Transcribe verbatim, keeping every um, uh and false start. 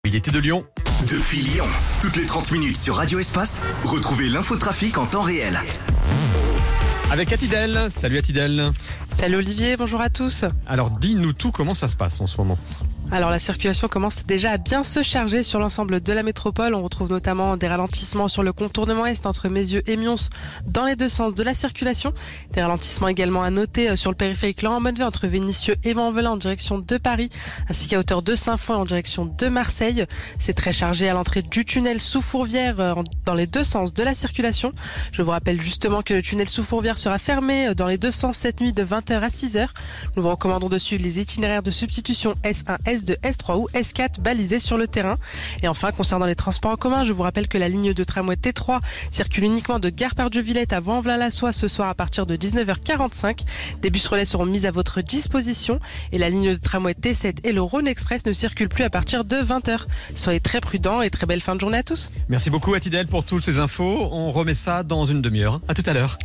Mobilité de Lyon. Depuis Lyon, toutes les trente minutes sur Radio Espace, retrouvez l'infotrafic en temps réel. Avec Atidel. Salut Atidel. Salut Olivier, bonjour à tous. Alors dis-nous tout, comment ça se passe en ce moment ? Alors la circulation commence déjà à bien se charger sur l'ensemble de la métropole. On retrouve notamment des ralentissements sur le contournement est entre Mézieux et Mions dans les deux sens de la circulation. Des ralentissements également à noter sur le périphérique Laon-en-Monneville entre Vénissieux et Vanvelin en direction de Paris, ainsi qu'à hauteur de Saint-Foy en direction de Marseille. C'est très chargé à l'entrée du tunnel sous Fourvière dans les deux sens de la circulation. Je vous rappelle justement que le tunnel sous Fourvière sera fermé dans les deux sens cette nuit de vingt heures à six heures. Nous vous recommandons de suivre les itinéraires de substitution S un, S deux, S trois ou S quatre balisés sur le terrain. Et enfin, concernant les transports en commun, je vous rappelle que la ligne de tramway T trois circule uniquement de Gare Pardieu-Villette à Vanvelin-la-Soie ce soir à partir de dix-neuf heures quarante-cinq. Des bus relais seront mis à votre disposition et la ligne de tramway T sept et le Rhône Express ne circulent plus à partir de vingt heures. Soyez très prudents et très belle fin de journée à tous. Merci beaucoup Atidel pour toutes ces infos. On remet ça dans une demi-heure. À tout à l'heure.